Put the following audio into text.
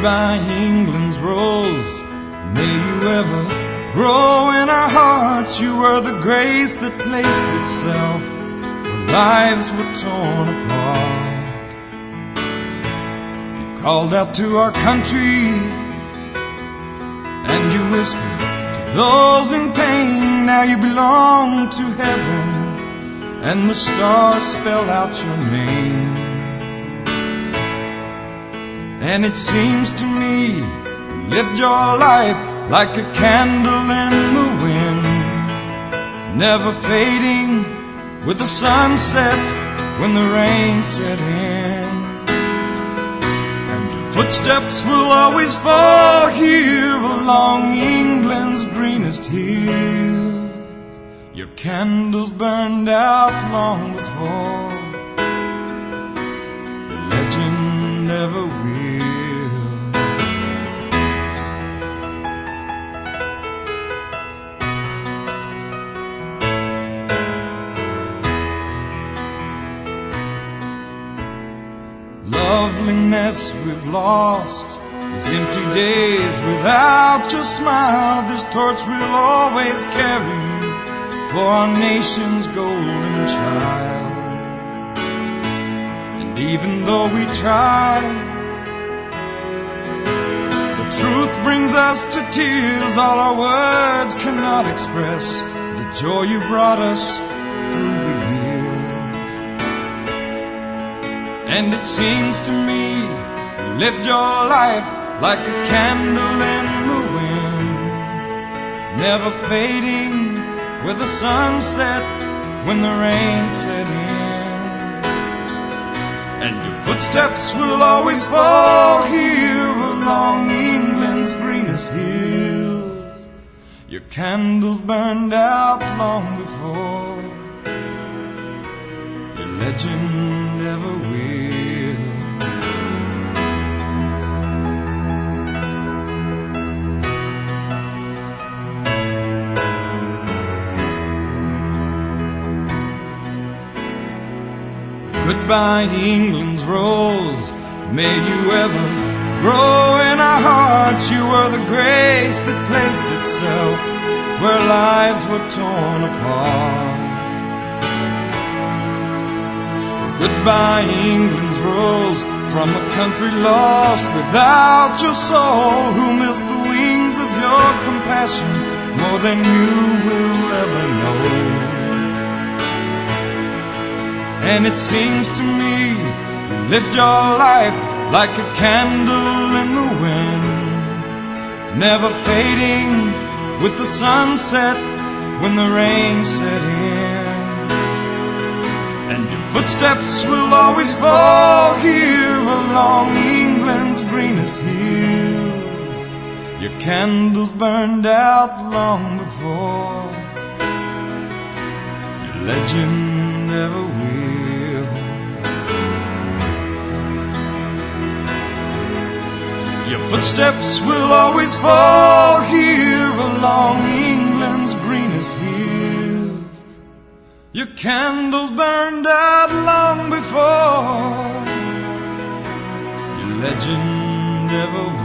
Goodbye, England's rose. May you ever grow in our hearts. You were the grace that placed itself where lives were torn apart. You called out to our country, and you whispered to those in pain. Now you belong to heaven, and the stars spell out your name. And it seems to me you lived your life like a candle in the wind, never fading with the sunset when the rain set in. And your footsteps will always fall here along England's greenest hill. Your candles burned out long before the legend never will. Loveliness we've lost, these empty days without your smile. This torch we'll always carry for our nation's golden child. And even though we try, the truth brings us to tears. All our words cannot express the joy you brought us through the years. And it seems to me you lived your life like a candle in the wind, never fading with the sunset when the rain set in. And your footsteps will always fall here along England's greenest hills. Your candles burned out long before your legend ever will. Goodbye, England's rose. May you ever grow in our hearts. You were the grace that placed itself where lives were torn apart. Goodbye, England's rose, from a country lost without your soul, who missed the wings of your compassion more than you will ever know. And it seems to me you lived your life like a candle in the wind, never fading with the sunset when the rain set in. And your footsteps will always fall here along England's greenest hills. Your candles burned out long before your legend never will. Your footsteps will always fall here along England's greenest hills. Your candles burned out long before your legend ever will.